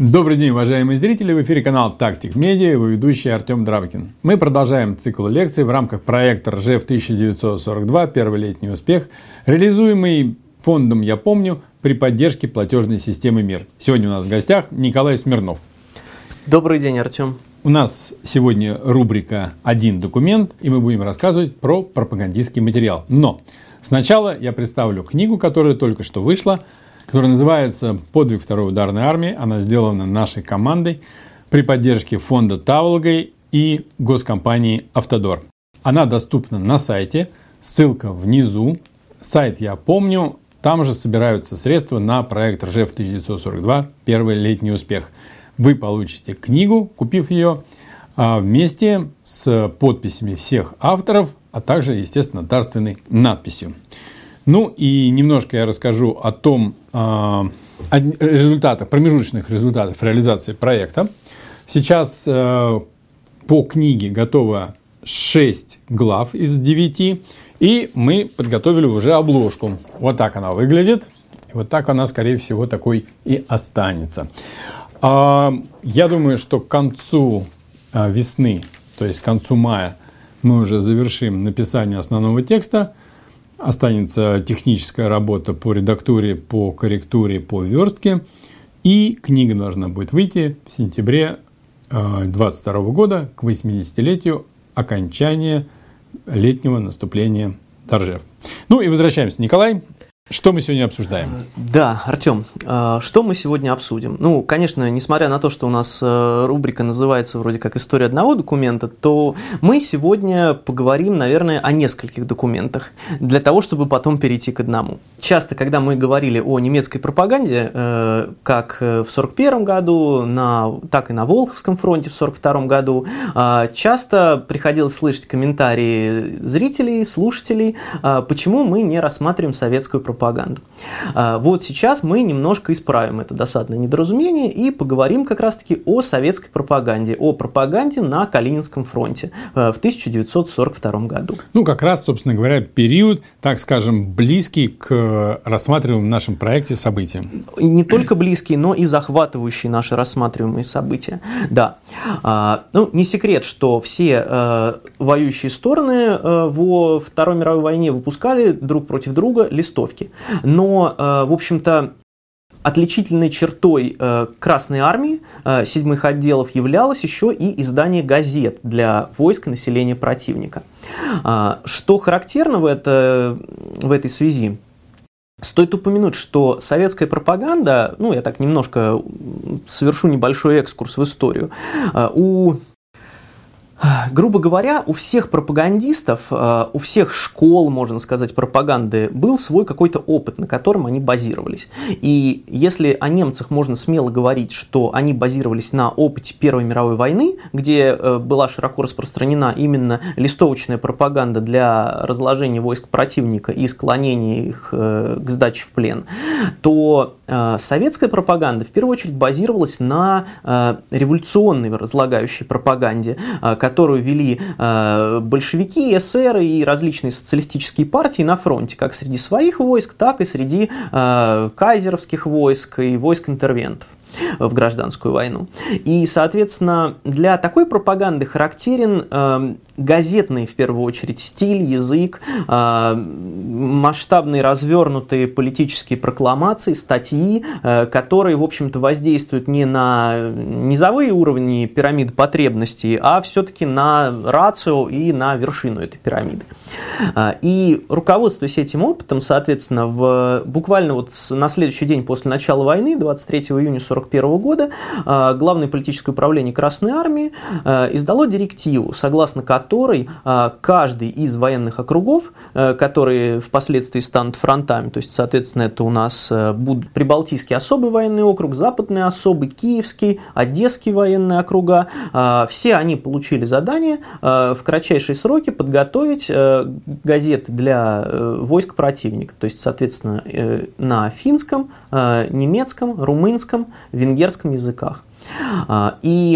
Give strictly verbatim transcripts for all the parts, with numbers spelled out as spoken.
Добрый день, уважаемые зрители! В эфире канал Tactic Media, его ведущий Артем Дравкин. Мы продолжаем цикл лекций в рамках проекта Ржев тысяча девятьсот сорок два «Первый летний успех», реализуемый фондом «Я помню» при поддержке платежной системы МИР. Сегодня у нас в гостях Николай Смирнов. Добрый день, Артем. У нас сегодня рубрика «Один документ», и мы будем рассказывать про пропагандистский материал. Но сначала я представлю книгу, которая только что вышла, которая называется «Подвиг второй ударной армии». Она сделана нашей командой при поддержке фонда Таволгой и госкомпании «Автодор». Она доступна на сайте, ссылка внизу. Сайт «Я помню». Там же собираются средства на проект Ржев тысяча девятьсот сорок два «Первый летний успех». Вы получите книгу, купив ее, вместе с подписями всех авторов, а также, естественно, дарственной надписью. Ну и немножко я расскажу о том, о результатах, промежуточных результатах реализации проекта. Сейчас по книге готово шесть глав из девяти, и мы подготовили уже обложку. Вот так она выглядит, и вот так она, скорее всего, такой и останется. Я думаю, что к концу весны, то есть к концу мая, мы уже завершим написание основного текста. Останется техническая работа по редактуре, по корректуре, по верстке. И книга должна будет выйти в сентябре две тысячи двадцать второго года к восьмидесятилетию окончания летнего наступления Ржев. Ну и возвращаемся, Николай. Что мы сегодня обсуждаем? Да, Артем, что мы сегодня обсудим? Ну, конечно, несмотря на то, что у нас рубрика называется вроде как «История одного документа», то мы сегодня поговорим, наверное, о нескольких документах, для того, чтобы потом перейти к одному. Часто, когда мы говорили о немецкой пропаганде, как в сорок первом году, на, так и на Волховском фронте в сорок втором году, часто приходилось слышать комментарии зрителей, слушателей, почему мы не рассматриваем советскую пропаганду. пропаганду. Вот сейчас мы немножко исправим это досадное недоразумение и поговорим как раз-таки о советской пропаганде, о пропаганде на Калининском фронте в тысяча девятьсот сорок втором году. Ну, как раз, собственно говоря, период, так скажем, близкий к рассматриваемым в нашем проекте событиям. Не только близкий, но и захватывающие наши рассматриваемые события. Да. Ну, не секрет, что все воюющие стороны во Второй мировой войне выпускали друг против друга листовки. Но, в общем-то, отличительной чертой Красной армии, седьмых отделов, являлось еще и издание газет для войск и населения противника. Что характерно в, это, в этой связи? Стоит упомянуть, что советская пропаганда, ну, я так немножко совершу небольшой экскурс в историю, у... Грубо говоря, у всех пропагандистов, у всех школ, можно сказать, пропаганды был свой какой-то опыт, на котором они базировались. И если о немцах можно смело говорить, что они базировались на опыте Первой мировой войны, где была широко распространена именно листовочная пропаганда для разложения войск противника и склонения их к сдаче в плен, то советская пропаганда в первую очередь базировалась на революционной разлагающей пропаганде, которую вели э, большевики, эсеры и различные социалистические партии на фронте, как среди своих войск, так и среди э, кайзеровских войск и войск интервентов в гражданскую войну. И, соответственно, для такой пропаганды характерен э, газетный, в первую очередь, стиль, язык, э, масштабные развернутые политические прокламации, статьи, э, которые, в общем-то, воздействуют не на низовые уровни пирамиды потребностей, а все-таки на рацио и на вершину этой пирамиды. Э, и руководствуясь этим опытом, соответственно, в, буквально вот на следующий день после начала войны, двадцать третьего июня сорок первого года, Главное политическое управление Красной армии издало директиву, согласно которой каждый из военных округов, которые впоследствии станут фронтами, то есть, соответственно, это у нас будут Прибалтийский особый военный округ, Западный особый, Киевский, Одесский военные округа, все они получили задание в кратчайшие сроки подготовить газеты для войск противника, то есть, соответственно, на финском, немецком, румынском, венгерском языках. И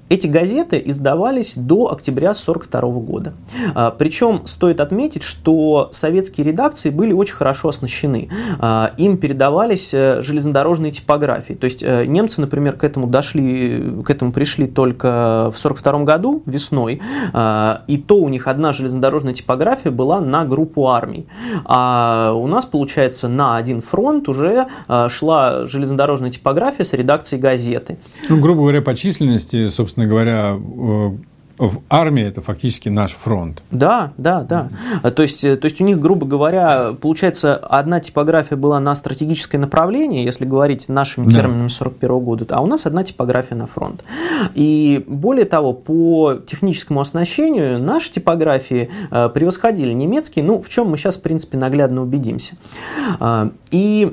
Эти газеты издавались до октября сорок второго года. Причем стоит отметить, что советские редакции были очень хорошо оснащены. Им передавались железнодорожные типографии. То есть немцы, например, к этому дошли, к этому пришли только в сорок втором году весной, и то у них одна железнодорожная типография была на группу армий. А у нас, получается, на один фронт уже шла железнодорожная типография с редакцией газеты. Ну, грубо говоря, по численности, собственно говоря, в армии это фактически наш фронт. Да, да, да. Mm-hmm. То есть, то есть у них, грубо говоря, получается, одна типография была на стратегическое направление, если говорить нашими да. терминами сорок первого года, а у нас одна типография на фронт. И более того, по техническому оснащению наши типографии превосходили немецкие, ну, в чем мы сейчас, в принципе, наглядно убедимся. И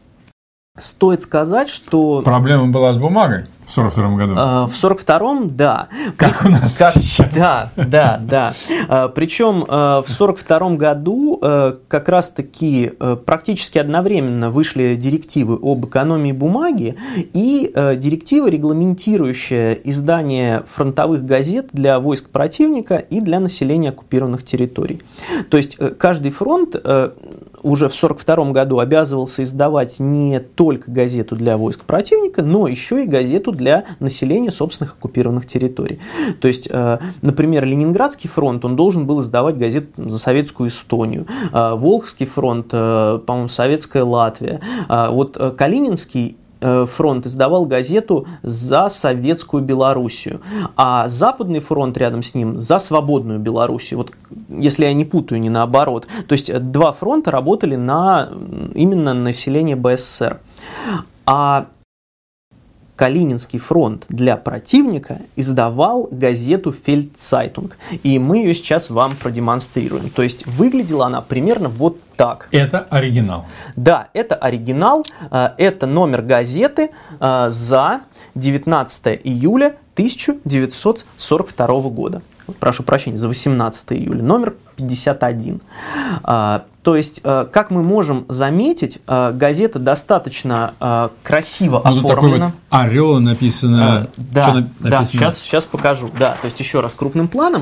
стоит сказать, что... Проблема была с бумагой в сорок втором году? В сорок втором, да. Как у нас как... сейчас. Да, да, да. Причем в сорок втором году как раз-таки практически одновременно вышли директивы об экономии бумаги и директива, регламентирующая издание фронтовых газет для войск противника и для населения оккупированных территорий. То есть каждый фронт уже в сорок втором году обязывался издавать не только газету для войск противника, но еще и газету для населения собственных оккупированных территорий. То есть, например, Ленинградский фронт, он должен был издавать газету за советскую Эстонию, Волховский фронт, по-моему, советская Латвия. Вот Калининский фронт издавал газету за советскую Белоруссию, а Западный фронт рядом с ним за свободную Белоруссию. Вот, если я не путаю, не наоборот. То есть два фронта работали на именно население БССР. А Калининский фронт для противника издавал газету «Фельдцайтунг». И мы ее сейчас вам продемонстрируем. То есть выглядела она примерно вот так. Это оригинал. Да, это оригинал. Это номер газеты за девятнадцатое июля тысяча девятьсот сорок второго года. Прошу прощения, за восемнадцатое июля. Номер пятьдесят один. То есть, как мы можем заметить, газета достаточно красиво ну, оформлена. Такой вот орел написано. А, да, написано? да сейчас, сейчас покажу. Да, то есть, еще раз крупным планом.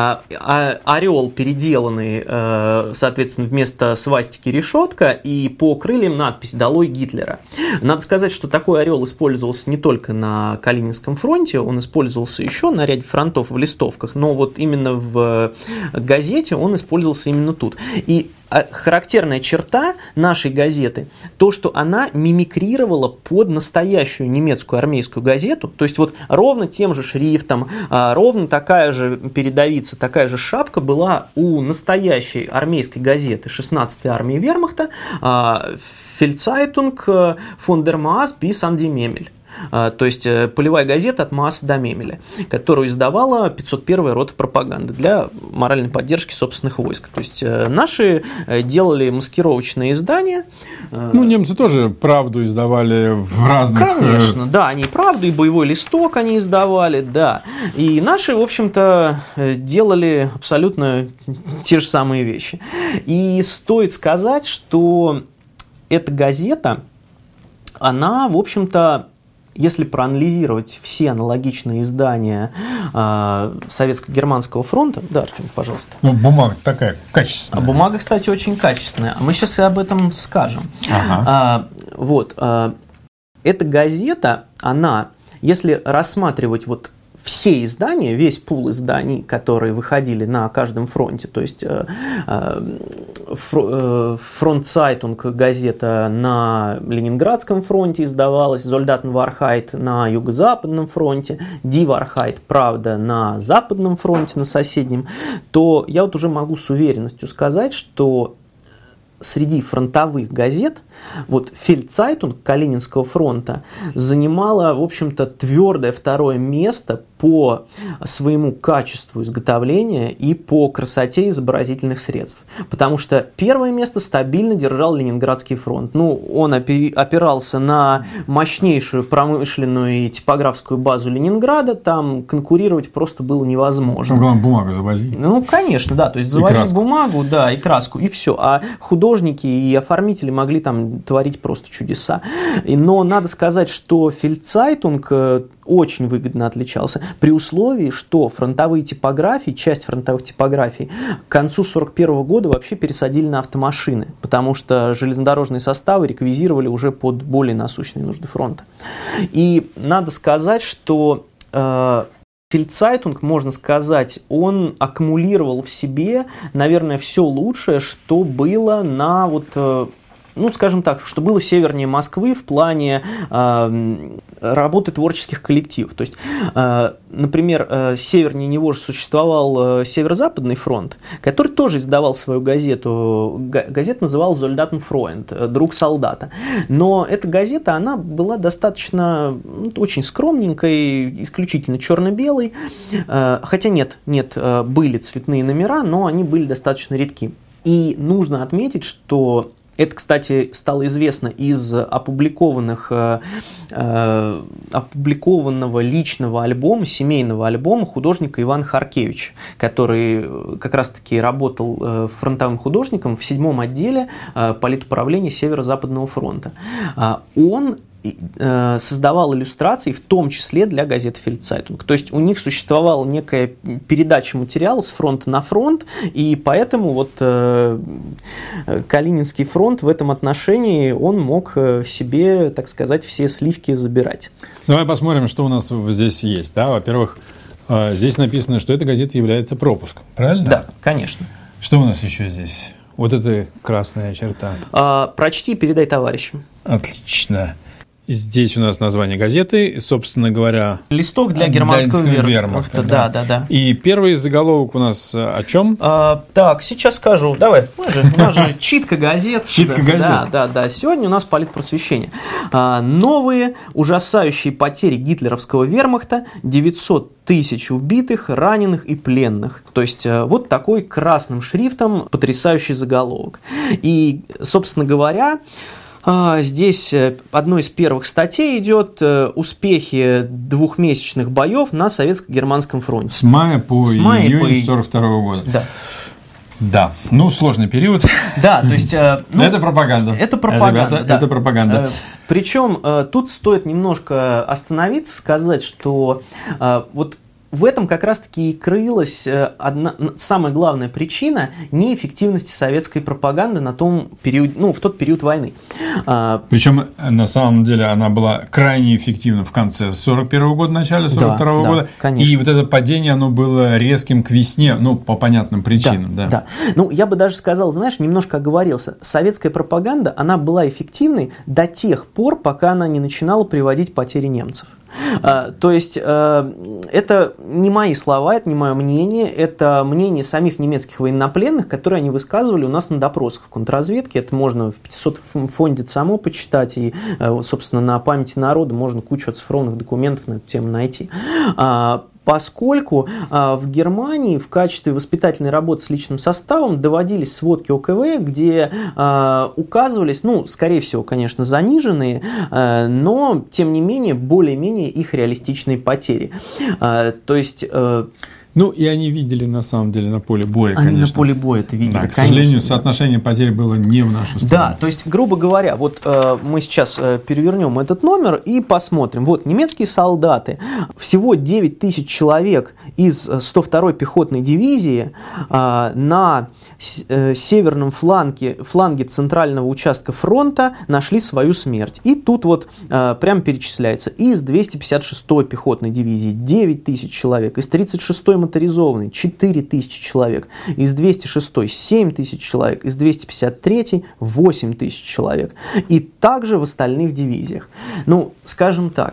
Орел переделанный, соответственно, вместо свастики решетка, и по крыльям надпись «Долой Гитлера». Надо сказать, что такой орел использовался не только на Калининском фронте, он использовался еще на ряде фронтов в листовках, но вот именно в газете он использовался именно тут. И характерная черта нашей газеты то, что она мимикрировала под настоящую немецкую армейскую газету, то есть вот ровно тем же шрифтом, ровно такая же передовица, такая же шапка была у настоящей армейской газеты шестнадцатой армии Вермахта «Фельдцайтунг фон дер Маас bis an die Memel». То есть полевая газета от Мааса до Мемеля, которую издавала пятьсот первая рота пропаганды для моральной поддержки собственных войск. То есть наши делали маскировочные издания. Ну, немцы тоже правду издавали в разных... Конечно, да, они и правду, и боевой листок они издавали, да. И наши, в общем-то, делали абсолютно те же самые вещи. И стоит сказать, что эта газета, она, в общем-то, если проанализировать все аналогичные издания э, Советско-Германского фронта... Да, Артем, пожалуйста. Ну, бумага такая качественная. А бумага, кстати, очень качественная. Мы сейчас и об этом скажем. Ага. А, вот. А, эта газета, она, если рассматривать вот все издания, весь пул изданий, которые выходили на каждом фронте, то есть э, э, Фронтцайтунг газета на Ленинградском фронте издавалась, Зольдатен Вархайт на Юго-Западном фронте, Ди Вархайт, правда, на Западном фронте, на соседнем, то я вот уже могу с уверенностью сказать, что среди фронтовых газет вот Фельдцайтунг Калининского фронта занимала, в общем-то, твердое второе место по своему качеству изготовления и по красоте изобразительных средств. Потому что первое место стабильно держал Ленинградский фронт. Ну, он опирался на мощнейшую промышленную и типографскую базу Ленинграда, там конкурировать просто было невозможно. Ну, главное, бумагу завози. Ну, конечно, да, то есть завози бумагу, да, и краску, и все. А художники и оформители могли там творить просто чудеса. Но надо сказать, что Фельдцайтунг очень выгодно отличался, при условии, что фронтовые типографии, часть фронтовых типографий к концу сорок первого года вообще пересадили на автомашины, потому что железнодорожные составы реквизировали уже под более насущные нужды фронта. И надо сказать, что э, Фельдцайтунг, можно сказать, он аккумулировал в себе, наверное, все лучшее, что было на вот... Э, ну, скажем так, что было севернее Москвы в плане э, работы творческих коллективов. То есть, э, например, э, севернее него же существовал э, Северо-Западный фронт, который тоже издавал свою газету. Газета называлась «Зольдатенфройнд», «Друг солдата». Но эта газета, она была достаточно, ну, очень скромненькой, исключительно черно-белой. Э, хотя нет, нет, были цветные номера, но они были достаточно редки. И нужно отметить, что... Это, кстати, стало известно из опубликованных, э, э, опубликованного личного альбома, семейного альбома художника Ивана Харкевича, который как раз-таки работал э, фронтовым художником в седьмом отделе э, политуправления Северо-Западного фронта. Э, он создавал иллюстрации, в том числе для газеты «Фельдцайтунг». То есть у них существовала некая передача материала с фронта на фронт, и поэтому вот э, Калининский фронт в этом отношении, он мог в себе, так сказать, все сливки забирать. Давай посмотрим, что у нас здесь есть. Да? Во-первых, здесь написано, что эта газета является пропуском. Правильно? Да, конечно. Что у нас еще здесь? Вот это красная черта. А, прочти и передай товарищам. Отлично. Здесь у нас название газеты, собственно говоря... Листок для германского, для вермахта. вермахта. Да, да, да. И первый заголовок у нас о чем? А, так, сейчас скажу. Давай, мы же, у нас же читка газет. Читка газет. Да, да, да. Сегодня у нас политпросвещение. А, новые ужасающие потери гитлеровского вермахта, девятьсот тысяч убитых, раненых и пленных. То есть вот такой красным шрифтом потрясающий заголовок. И, собственно говоря... Здесь одной из первых статей идет успехи двухмесячных боев на советско-германском фронте. С мая по С мая июнь по... сорок второго года. Да. Да, ну сложный период. Да, то есть... Ну, это пропаганда. Это пропаганда, Ребята, да. Это пропаганда. Причем тут стоит немножко остановиться, сказать, что вот... В этом как раз-таки и крылась одна, самая главная причина неэффективности советской пропаганды на том период, ну, в тот период войны. Причем, на самом деле, она была крайне эффективна в конце сорок первого года, начале сорок второго да, года. Да, конечно. И вот это падение, оно было резким к весне, ну, по понятным причинам. Да, да. да. Ну, я бы даже сказал, знаешь, немножко оговорился. Советская пропаганда, она была эффективной до тех пор, пока она не начинала приводить потери немцев. Uh, то есть uh, это не мои слова, это не мое мнение, это мнение самих немецких военнопленных, которые они высказывали у нас на допросах в контрразведке. Это можно в пятисотом фонде ЦАМО почитать, и, uh, собственно, на памяти народа можно кучу оцифрованных документов на эту тему найти. Uh, Поскольку э, в Германии в качестве воспитательной работы с личным составом доводились сводки О Ка Вэ, где э, указывались, ну, скорее всего, конечно, заниженные, э, но, тем не менее, более-менее их реалистичные потери. Э, то есть... Э, Ну, и они видели, на самом деле, на поле боя, они конечно. на поле боя это видели, да, конечно. к сожалению, соотношение потерь было не в нашу сторону. Да, то есть, грубо говоря, вот э, мы сейчас э, перевернем этот номер и посмотрим. Вот, немецкие солдаты, всего девять тысяч человек из сто второй пехотной дивизии э, на э, северном фланге, фланге центрального участка фронта нашли свою смерть. И тут вот э, прям перечисляется. Из двести пятьдесят шестой пехотной дивизии девять тысяч человек, из тридцать шестой моторизованной четыре тысячи человек, из двести шестой семь тысяч человек, из двести пятьдесят третьей восемь тысяч человек. И также в остальных дивизиях. Ну, скажем так,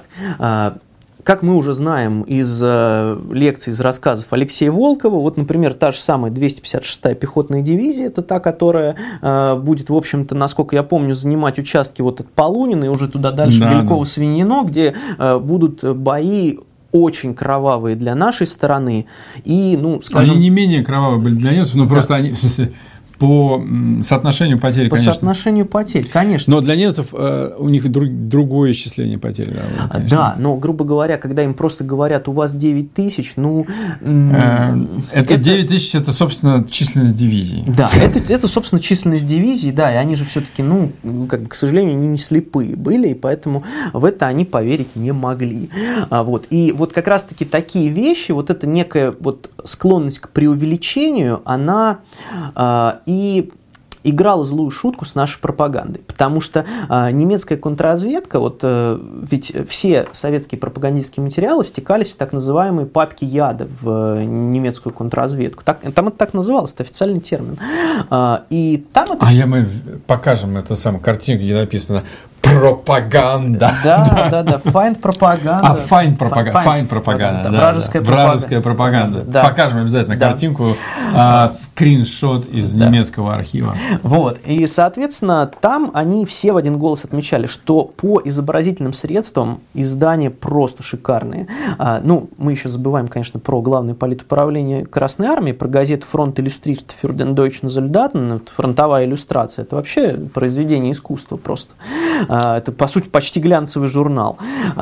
как мы уже знаем из лекций, из рассказов Алексея Волкова, вот, например, та же самая двести пятьдесят шестая пехотная дивизия, это та, которая будет, в общем-то, насколько я помню, занимать участки вот от Полунина и уже туда дальше да, Белькова-Свиньино, где будут бои очень кровавые для нашей стороны. И, ну, скажем... Они не менее кровавые были для немцев, но да. просто они, в смысле, по соотношению потерь, по конечно. По соотношению потерь, конечно. Но для немцев э, у них друг, другое исчисление потерь. Да, вот, да, но, грубо говоря, когда им просто говорят, у вас девять тысяч, ну... Э, это, это девять тысяч, это, собственно, численность дивизии. Да, это, это, собственно, численность дивизии, да, и они же все-таки, ну, как бы, к сожалению, они не слепые были, и поэтому в это они поверить не могли. А, вот. И вот как раз-таки такие вещи, вот эта некая вот склонность к преувеличению, она... А, и играла злую шутку с нашей пропагандой, потому что а, немецкая контрразведка, вот а, ведь все советские пропагандистские материалы стекались в так называемые папки яда в а, немецкую контрразведку. Так, там это так называлось, это официальный термин. А, и там это... А я мы покажем эту самую картинку, где написано пропаганда. Да, да, да, файнд пропаганда. А, файнд пропаганда. Файнд пропаганда. Да, вражеская да. пропаганда. Вражеская пропаганда. Да. Покажем обязательно да. картинку, а, скриншот из да. немецкого архива. Вот. И, соответственно, там они все в один голос отмечали, что по изобразительным средствам издания просто шикарные. А, ну, мы еще забываем, конечно, про главное политуправление Красной Армии, про газету «Фронт иллюстриert für den deutschen Soldaten», фронтовая иллюстрация. Это вообще произведение искусства просто. Это, по сути, почти глянцевый журнал.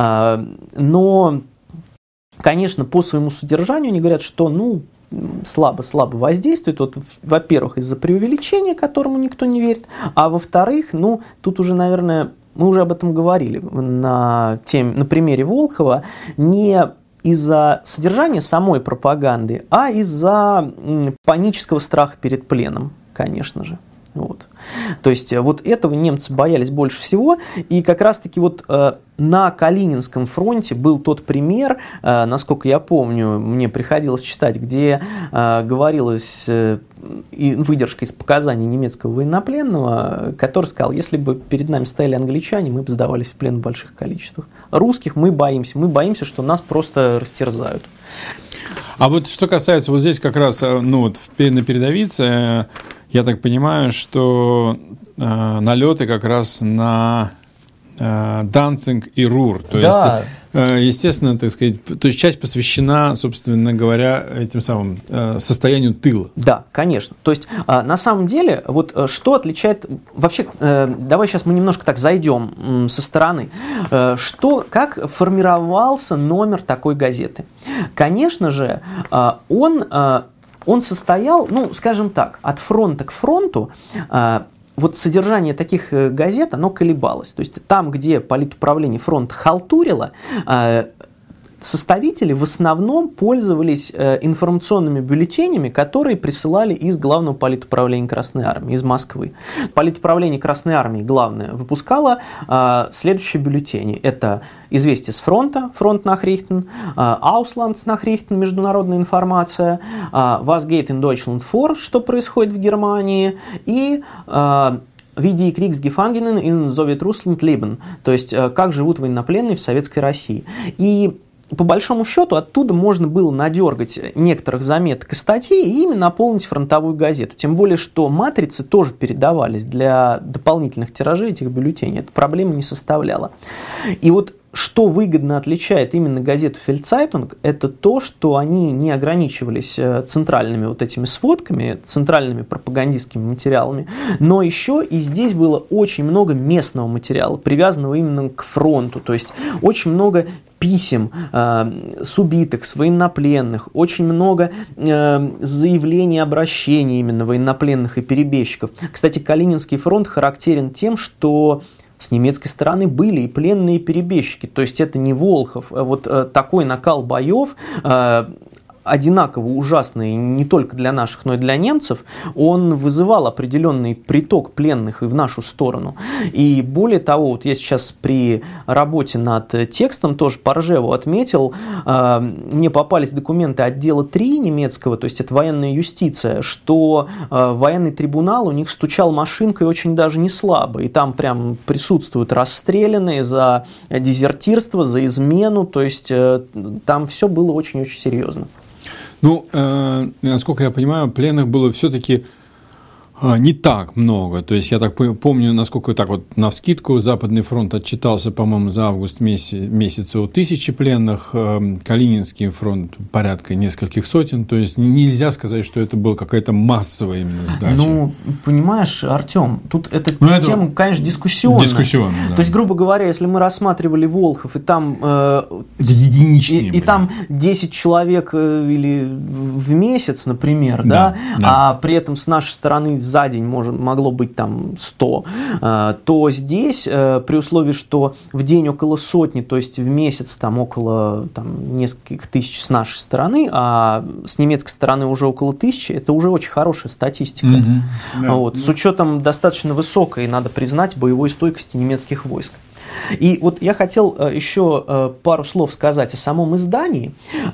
Но, конечно, по своему содержанию они говорят, что, ну, слабо-слабо воздействует. Вот, во-первых, из-за преувеличения, которому никто не верит, а во-вторых, ну, тут уже, наверное, мы уже об этом говорили на, тем, на примере Волхова, не из-за содержания самой пропаганды, а из-за панического страха перед пленом, конечно же. Вот. То есть вот этого немцы боялись больше всего, и как раз-таки вот э, на Калининском фронте был тот пример, э, насколько я помню, мне приходилось читать, где э, говорилось э, и выдержка из показаний немецкого военнопленного, который сказал, если бы перед нами стояли англичане, мы бы сдавались в плен в больших количествах. Русских мы боимся, мы боимся, что нас просто растерзают. А вот что касается, вот здесь как раз, ну вот на передовице, я так понимаю, что э, налеты как раз на э, Данцинг и Рур. То да. есть, э, естественно, так сказать, то есть часть посвящена, собственно говоря, этим самым э, состоянию тыла. Да, конечно. То есть, э, на самом деле, вот э, что отличает... Вообще, э, давай сейчас мы немножко так зайдем э, со стороны. Э, что, как формировался номер такой газеты? Конечно же, э, он... Э, Он состоял, ну, скажем так, от фронта к фронту, э, вот содержание таких газет, оно колебалось. То есть там, где политуправление фронта халтурило, э, составители в основном пользовались э, информационными бюллетенями, которые присылали из Главного политуправления Красной Армии, из Москвы. Политуправление Красной Армии, главное, выпускало э, следующие бюллетени. Это «Известия с фронта», «Фронт-Nachrichten», «Auslands-Nachrichten», международная информация, «Was geht in Deutschland vor», что происходит в Германии, и «Wie die Kriegsgefangenen in Sowjetrussland leben», то есть «Как живут военнопленные в Советской России». И по большому счету оттуда можно было надергать некоторых заметок и статей и ими наполнить фронтовую газету. Тем более, что матрицы тоже передавались для дополнительных тиражей этих бюллетеней. Это проблема не составляла. И вот что выгодно отличает именно газету «Фельдцайтунг», это то, что они не ограничивались центральными вот этими сводками, центральными пропагандистскими материалами, но еще и здесь было очень много местного материала, привязанного именно к фронту, то есть очень много писем э, с убитых, с военнопленных, очень много э, заявлений, обращений именно военнопленных и перебежчиков. Кстати, Калининский фронт характерен тем, что с немецкой стороны были и пленные, и перебежчики. То есть это не Волхов. Вот э, такой накал боев, э, одинаково ужасный не только для наших, но и для немцев, он вызывал определенный приток пленных и в нашу сторону. И более того, вот я сейчас при работе над текстом тоже по Ржеву отметил, э, мне попались документы отдела три немецкого, то есть это военная юстиция, что э, военный трибунал у них стучал машинкой очень даже не слабо, и там прям присутствуют расстрелянные за дезертирство, за измену, то есть э, там все было очень-очень серьезно. Ну, э, насколько я понимаю, пленных было все-таки Не так много. То есть, я так помню, насколько так вот навскидку, Западный фронт отчитался, по-моему, за август месяц, месяца о тысяче пленных, Калининский фронт порядка нескольких сотен. То есть, нельзя сказать, что это была какая-то массовая именно сдача. Ну, понимаешь, Артем, тут эта ну, тема, это конечно, дискуссионная. Дискуссионная, да. То есть, грубо говоря, если мы рассматривали Волхов, и там, э, единичные и, и там десять человек или в месяц, например, да, да, да. а при этом с нашей стороны за день может, могло быть там сто, то здесь, при условии, что в день около сотни, то есть в месяц там около там, нескольких тысяч с нашей стороны, а с немецкой стороны уже около тысячи, это уже очень хорошая статистика. Mm-hmm. Да, вот, да. С учетом достаточно высокой, надо признать, боевой стойкости немецких войск. И вот я хотел еще пару слов сказать о самом издании.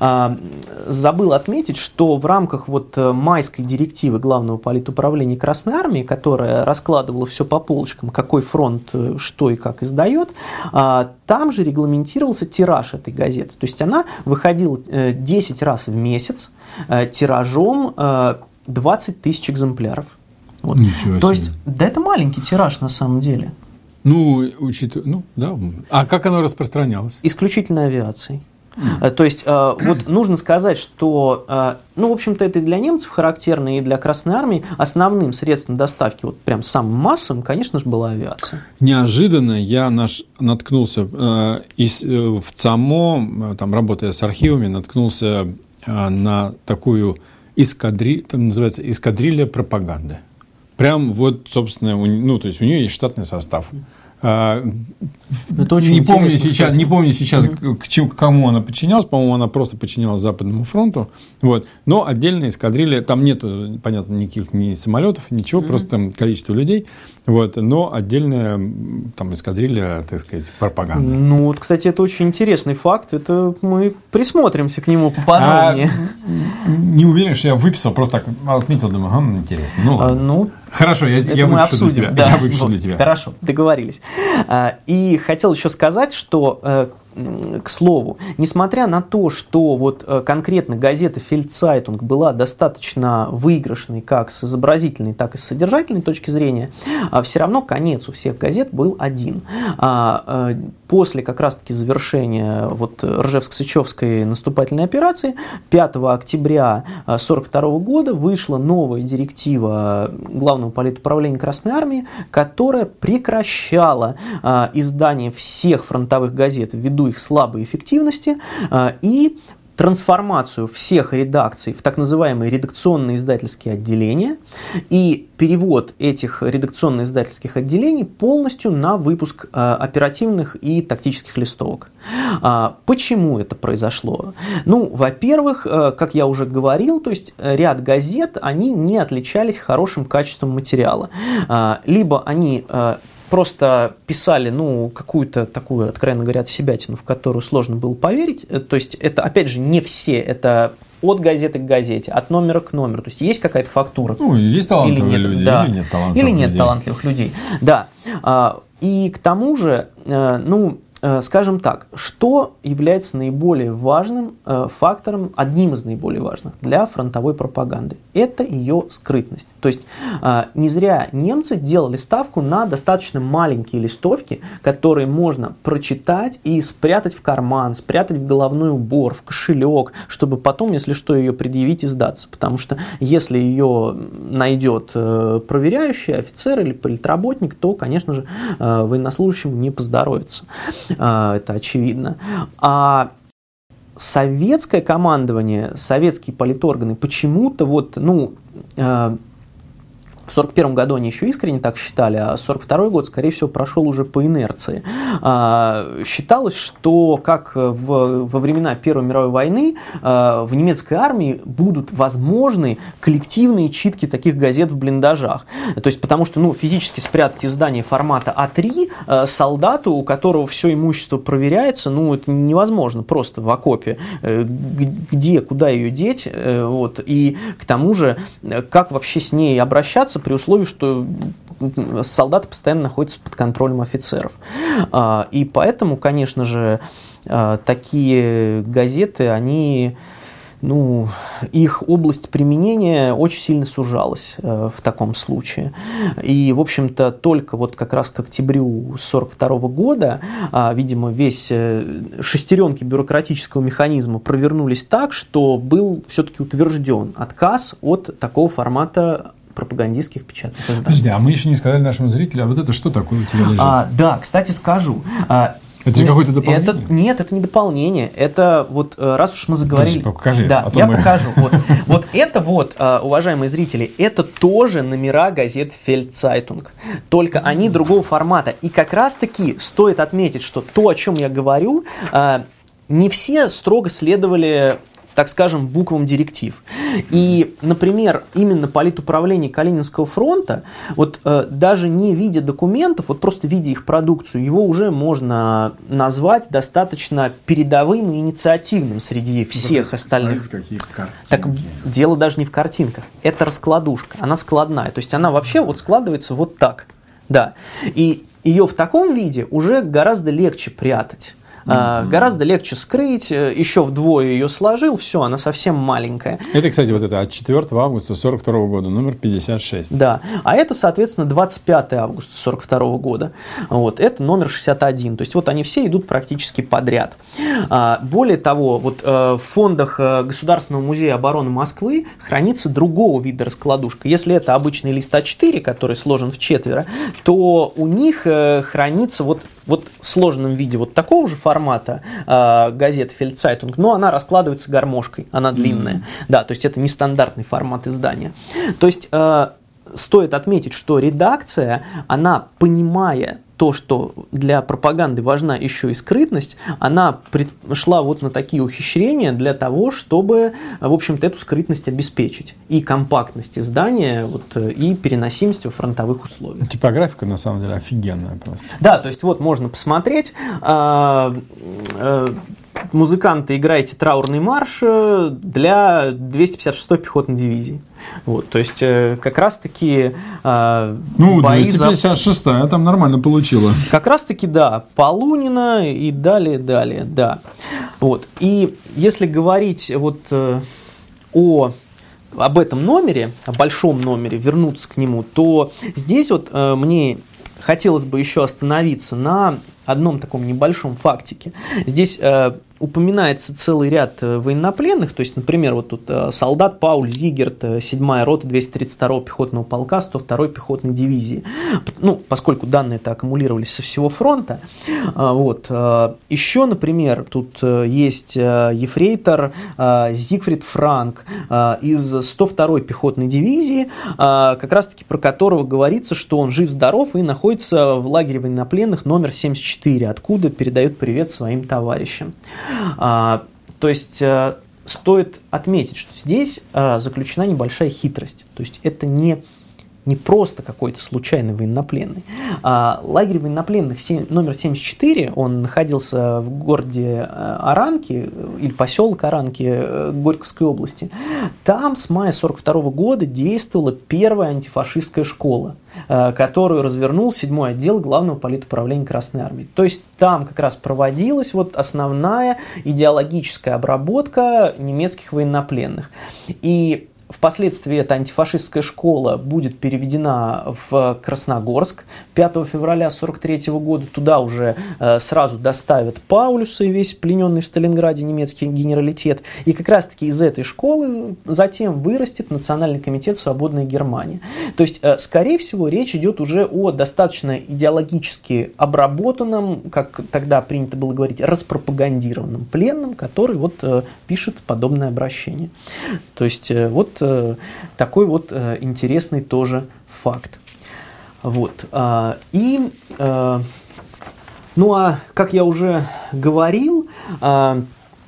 Забыл отметить, что в рамках вот майской директивы Главного политуправления Красной Армии, которая раскладывала все по полочкам, какой фронт что и как издает, там же регламентировался тираж этой газеты. То есть она выходила десять раз в месяц тиражом двадцать тысяч экземпляров. Вот. То есть, да, это маленький тираж на самом деле. Ну, учитывая, ну, да. А как оно распространялось? Исключительно авиацией. Mm. То есть, вот нужно сказать, что, ну, в общем-то, это и для немцев характерно, и для Красной Армии основным средством доставки, вот прям самым массовым, конечно же, была авиация. Неожиданно я наш, наткнулся э, из, э, в ЦАМО, там, работая с архивами, наткнулся э, на такую эскадри, там называется эскадрилья пропаганды. Прям вот, собственно, у, ну, то есть у нее есть штатный состав. А, не, помню сейчас, не помню сейчас, mm-hmm. к, чему, к кому она подчинялась. По-моему, она просто подчинялась Западному фронту. Вот. Но отдельная эскадрилья, там нету, понятно, никаких ни самолетов, ничего, mm-hmm. просто там количество людей. Вот. Но отдельная там эскадрилья, так сказать, пропаганда. Ну, вот, кстати, это очень интересный факт. Это мы присмотримся к нему поподробнее. А, не уверен, что я выписал, просто так отметил, думаю, ага, интересно. Ну, ладно. А, ну, Хорошо, я, я выпишу для тебя. Да, я выпишу вот, для тебя. Хорошо, договорились. И хотел еще сказать, что, к слову, несмотря на то, что вот конкретно газета «Фельдцайтунг» была достаточно выигрышной как с изобразительной, так и с содержательной точки зрения, все равно конец у всех газет был один. После как раз-таки завершения вот Ржевско-Сычевской наступательной операции пятого октября тысяча девятьсот сорок второго года вышла новая директива Главного политуправления Красной Армии, которая прекращала а, издание всех фронтовых газет ввиду их слабой эффективности а, и трансформацию всех редакций в так называемые редакционные издательские отделения и перевод этих редакционно-издательских отделений полностью на выпуск э, оперативных и тактических листовок. А, почему это произошло? Ну, во-первых, э, как я уже говорил, то есть ряд газет, они не отличались хорошим качеством материала. А, либо они э, просто писали, ну, какую-то такую, откровенно говоря, отсебятину, в которую сложно было поверить. То есть это, опять же, не все, это от газеты к газете, от номера к номеру. То есть есть какая-то фактура. Ну, есть талантливые или нет, люди, да, или нет талантливых или нет людей. талантливых людей. Да. И к тому же, ну, скажем так, что является наиболее важным фактором, одним из наиболее важных для фронтовой пропаганды? Это ее скрытность. То есть не зря немцы делали ставку на достаточно маленькие листовки, которые можно прочитать и спрятать в карман, спрятать в головной убор, в кошелек, чтобы потом, если что, ее предъявить и сдаться. Потому что если ее найдет проверяющий офицер или политработник, то, конечно же, военнослужащему не поздоровится. Это очевидно. А советское командование, советские политорганы почему-то вот, ну, э, в сорок первом году они еще искренне так считали, а сорок второй год, скорее всего, прошел уже по инерции. А, считалось, что как в, во времена Первой мировой войны а, в немецкой армии будут возможны коллективные читки таких газет в блиндажах. То есть, потому что, ну, физически спрятать издание формата А три а, солдату, у которого все имущество проверяется, ну, это невозможно просто в окопе. Где, куда ее деть? Вот. И к тому же, как вообще с ней обращаться, при условии, что солдаты постоянно находятся под контролем офицеров. И поэтому, конечно же, такие газеты, они, ну, их область применения очень сильно сужалась э, в таком случае. И, в общем-то, только вот как раз к октябрю сорок второго года, э, видимо, весь э, шестеренки бюрократического механизма провернулись так, что был все-таки утвержден отказ от такого формата пропагандистских печатных изданий. Подожди, а мы еще не сказали нашему зрителю, а вот это что такое у тебя лежит? А, да, кстати, скажу. Это же какое-то дополнение? Это, нет, это не дополнение. Это вот, раз уж мы заговорили... Подожди, покажи. Да, а я мы... покажу. Вот, вот это вот, уважаемые зрители, это тоже номера газет Фельдцайтунг. Только они другого формата. И как раз-таки стоит отметить, что то, о чем я говорю, не все строго следовали, так скажем, буквам директив. И, например, именно политуправление Калининского фронта, вот э, даже не видя документов, вот просто видя их продукцию, его уже можно назвать достаточно передовым и инициативным среди всех остальных. Так дело даже не в картинках, это раскладушка, она складная, то есть она вообще вот складывается вот так, да. И ее в таком виде уже гораздо легче прятать. Mm-hmm. Гораздо легче скрыть, еще вдвое ее сложил, все, она совсем маленькая. Это, кстати, вот это от четвёртого августа сорок второго года, номер пятьдесят шесть. Да, а это, соответственно, двадцать пятого августа сорок второго года, вот, это номер шестьдесят один, то есть вот они все идут практически подряд. Более того, вот в фондах Государственного музея обороны Москвы хранится другого вида раскладушка. Если это обычный лист а четыре, который сложен в четверо, то у них хранится вот, вот в сложенном виде вот такого же формата, формата э, газеты Фельдцайтунг, но она раскладывается гармошкой, она длинная. Mm-hmm. Да, то есть это нестандартный формат издания. То есть э, стоит отметить, что редакция, она, понимая то, что для пропаганды важна еще и скрытность, она шла вот на такие ухищрения для того, чтобы, в общем-то, эту скрытность обеспечить. И компактность издания, вот, и переносимость во фронтовых условиях. Типографика, на самом деле, офигенная просто. Да, то есть вот можно посмотреть. А, а, музыканты, играйте траурный марш для двести пятьдесят шестой пехотной дивизии. Вот, то есть, как раз-таки э, ну, двести пятьдесят шестая там нормально получила. Как раз-таки, да, Полунина и далее, далее, да. Вот, и если говорить вот э, о... об этом номере, о большом номере, вернуться к нему, то здесь вот э, мне хотелось бы еще остановиться на одном таком небольшом фактике. Здесь э, упоминается целый ряд военнопленных, то есть, например, вот тут э, солдат Пауль Зигерт, седьмая рота двести тридцать второго пехотного полка сто второй пехотной дивизии. Ну, поскольку данные-то аккумулировались со всего фронта. Э, вот. Э, еще, например, тут э, есть э, ефрейтор э, Зигфрид Франк э, из сто второй пехотной дивизии, э, как раз-таки про которого говорится, что он жив-здоров и находится в лагере военнопленных номер семьдесят четыре, откуда передает привет своим товарищам. А, то есть а, стоит отметить, что здесь а, заключена небольшая хитрость. То есть это не, не просто какой-то случайный военнопленный. А, лагерь военнопленных номер семьдесят четыре, он находился в городе Оранки, или поселок Оранки Горьковской области. Там с мая сорок второго года действовала первая антифашистская школа, которую развернул седьмой отдел Главного политуправления Красной Армии. То есть там как раз проводилась вот основная идеологическая обработка немецких военнопленных. И впоследствии эта антифашистская школа будет переведена в Красногорск пятого февраля сорок третьего года. Туда уже э, сразу доставят Паулюса и весь плененный в Сталинграде немецкий генералитет. И как раз-таки из этой школы затем вырастет Национальный комитет «Свободная Германия». То есть, э, скорее всего, речь идет уже о достаточно идеологически обработанном, как тогда принято было говорить, распропагандированном пленном, который вот э, пишет подобное обращение. То есть, э, вот такой вот э, интересный тоже факт. Вот. А, и, а, ну а, как я уже говорил, а,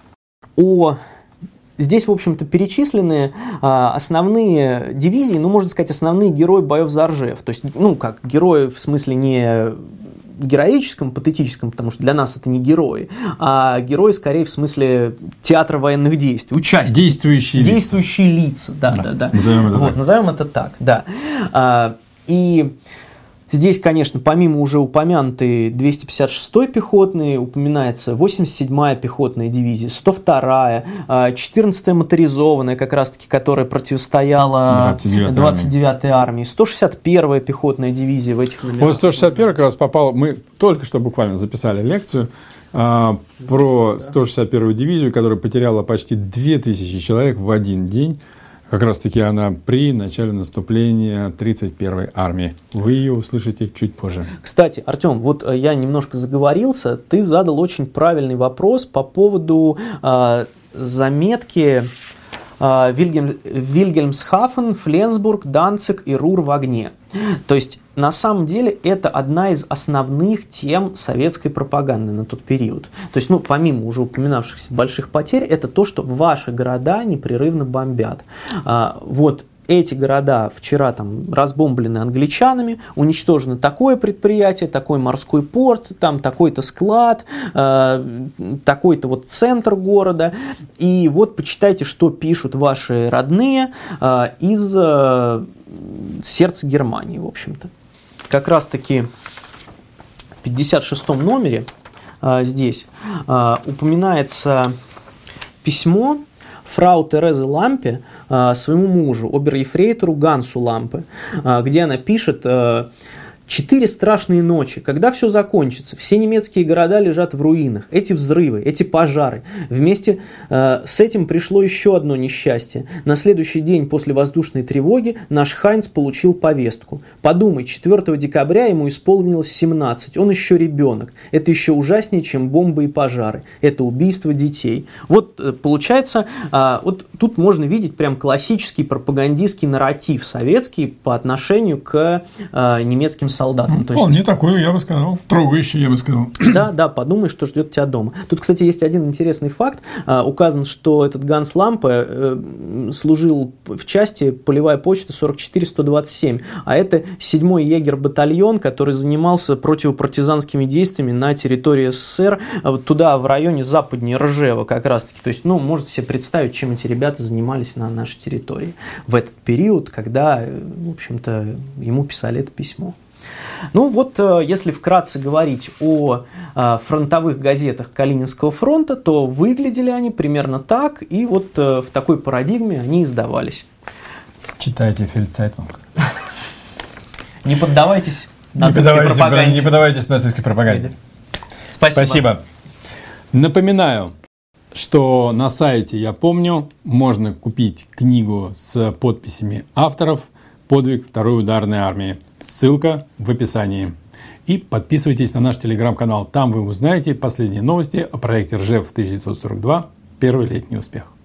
о... Здесь, в общем-то, перечислены а, основные дивизии, ну, можно сказать, основные герои боев за Ржев. То есть, ну, как герои в смысле не героическом, патетическом, потому что для нас это не герои, а герои, скорее, в смысле театра военных действий, участники. Действующие, Действующие лица. лица. Да, да, да. Назовем это вот, так. Назовем это так, да. А, и Здесь, конечно, помимо уже упомянутой двести пятьдесят шестой пехотной, упоминается восемьдесят седьмая пехотная дивизия, сто вторая, четырнадцатая моторизованная, как раз-таки, которая противостояла двадцать девятой армии, сто шестьдесят первая пехотная дивизия в этих номерах. Вот сто шестьдесят первая как раз попала, мы только что буквально записали лекцию а, про сто шестьдесят первую дивизию, которая потеряла почти две тысячи человек в один день. Как раз-таки она при начале наступления тридцать первой армии. Вы ее услышите чуть позже. Кстати, Артем, вот я немножко заговорился. Ты задал очень правильный вопрос по поводу э, заметки э, Вильгельм, Вильгельмсхафен, Фленсбург, Данциг и Рур в огне. То есть, на самом деле, это одна из основных тем советской пропаганды на тот период. То есть, ну, помимо уже упоминавшихся больших потерь, это то, что ваши города непрерывно бомбят. А, вот эти города вчера там разбомблены англичанами, уничтожено такое предприятие, такой морской порт, там такой-то склад, э, такой-то вот центр города. И вот почитайте, что пишут ваши родные э, из э, сердца Германии, в общем-то. Как раз-таки в пятьдесят шестом номере э, здесь э, упоминается письмо фрау Терезы Лампе э, своему мужу, обер-ефрейтору Гансу Лампе, э, где она пишет: э, «Четыре страшные ночи. Когда все закончится? Все немецкие города лежат в руинах. Эти взрывы, эти пожары. Вместе э, с этим пришло еще одно несчастье. На следующий день после воздушной тревоги наш Хайнц получил повестку. Подумай, четвёртого декабря ему исполнилось семнадцать. Он еще ребенок. Это еще ужаснее, чем бомбы и пожары. Это убийство детей». Вот э, получается, э, вот тут можно видеть прям классический пропагандистский нарратив советский по отношению к э, немецким солдатам. Ну, То вполне есть, такой, я бы сказал, трогающий, я бы сказал. Да, да, подумай, что ждет тебя дома. Тут, кстати, есть один интересный факт. А, указан, что этот Ганс Лампе э, служил в части полевая почта сорок четыре сто двадцать семь, а это седьмой егерь-батальон, который занимался противопартизанскими действиями на территории СССР, вот туда, в районе западнее Ржева как раз-таки. То есть, ну, можете себе представить, чем эти ребята занимались на нашей территории в этот период, когда, в общем-то, ему писали это письмо. Ну вот, если вкратце говорить о фронтовых газетах Калининского фронта, то выглядели они примерно так, и вот в такой парадигме они издавались. Читайте Фельдцайтунг. Не поддавайтесь нацистской пропаганде. Не поддавайтесь нацистской пропаганде. Спасибо. Спасибо. Напоминаю, что на сайте «Я помню» можно купить книгу с подписями авторов «Подвиг второй ударной армии». Ссылка в описании. И подписывайтесь на наш телеграм-канал. Там вы узнаете последние новости о проекте Ржев тысяча девятьсот сорок два. Первый летний успех.